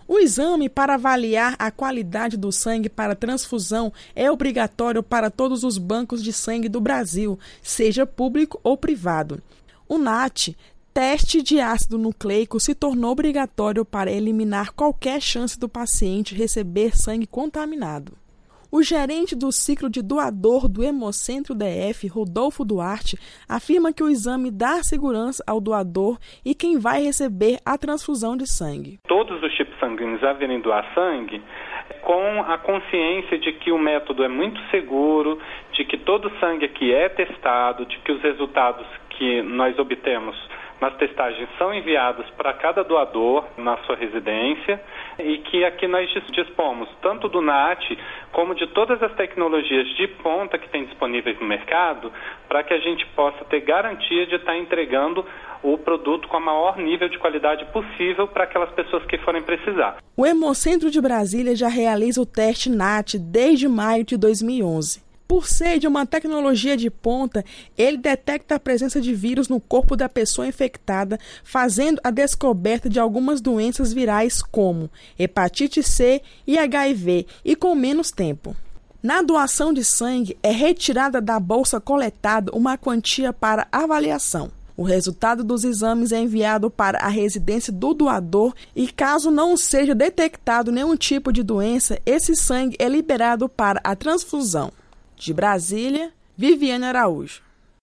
O exame para avaliar a qualidade do sangue para transfusão é obrigatório para todos os bancos de sangue do Brasil, seja público ou privado. O NAT, teste de ácido nucleico, se tornou obrigatório para eliminar qualquer chance do paciente receber sangue contaminado. O gerente do ciclo de doador do Hemocentro DF, Rodolfo Duarte, afirma que o exame dá segurança ao doador e quem vai receber a transfusão de sangue. Todos os tipos sanguíneos a virem doar sangue, com a consciência de que o método é muito seguro, de que todo sangue aqui é testado, de que os resultados que nós obtemos nas testagens são enviados para cada doador na sua residência e que aqui nós dispomos tanto do NAT como de todas as tecnologias de ponta que tem disponíveis no mercado para que a gente possa ter garantia de estar entregando o produto com o maior nível de qualidade possível para aquelas pessoas que forem precisar. O Hemocentro de Brasília já realiza o teste NAT desde maio de 2011. Por ser de uma tecnologia de ponta, ele detecta a presença de vírus no corpo da pessoa infectada, fazendo a descoberta de algumas doenças virais como hepatite C e HIV, e com menos tempo. Na doação de sangue, é retirada da bolsa coletada uma quantia para avaliação. O resultado dos exames é enviado para a residência do doador e, caso não seja detectado nenhum tipo de doença, esse sangue é liberado para a transfusão. De Brasília, Viviane Araújo.